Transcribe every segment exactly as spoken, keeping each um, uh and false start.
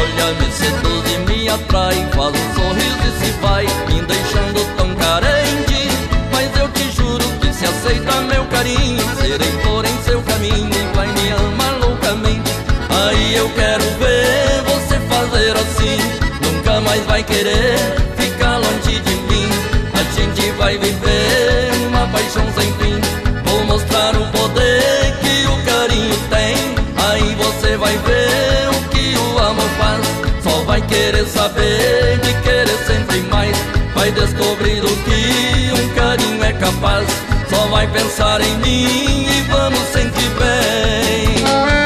olha me seduz e me atrai, faz um sorriso e se vai, me deixando tão carente. Mas eu te juro que se aceita meu carinho, serei flor em seu caminho e vai me amar loucamente. Aí eu quero ver você fazer assim, nunca mais vai querer ficar longe de mim. A gente vai viver uma paixão sem fim, vou mostrar o poder que o carinho tem. Aí você vai ver o que o amor faz, só vai querer saber de querer sempre mais. Vai descobrir o que um carinho é capaz, só vai pensar em mim e vamos sentir bem.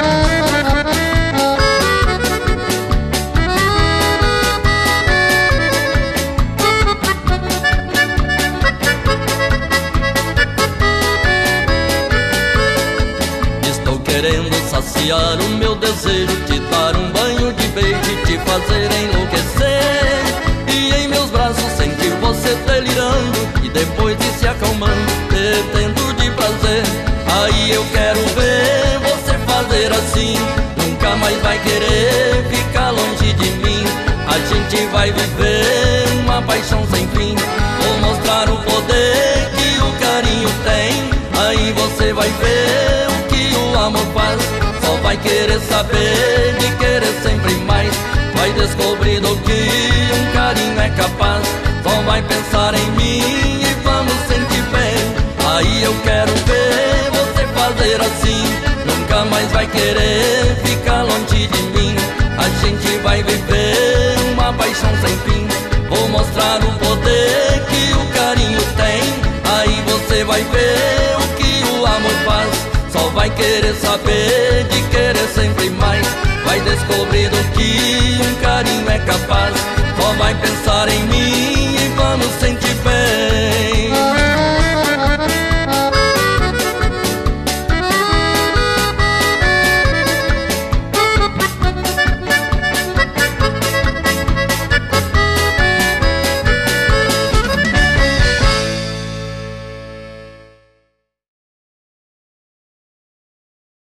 Estou querendo saciar o meu desejo, te dar um banho de beijo e te fazer enlouquecer. E em meus braços sentir você delirando e depois de se acalmando, detendo de prazer. Aí eu quero ver você fazer assim, nunca mais vai querer ficar longe de mim. A gente vai viver uma paixão sem fim, vou mostrar o poder que o carinho tem. Aí você vai ver o que o amor faz, só vai querer saber de querer sempre mais. Vai descobrir do que um carinho é capaz, só vai pensar em mim e vamos sentir bem. Aí eu quero ver você fazer assim, nunca mais vai querer ficar longe de mim. A gente vai viver uma paixão sem fim, vou mostrar o poder que o carinho tem. Aí você vai ver o que o amor faz, só vai querer saber de querer sempre mais. Vai descobrir do que um carinho é capaz, só vai pensar em mim e vamos sentir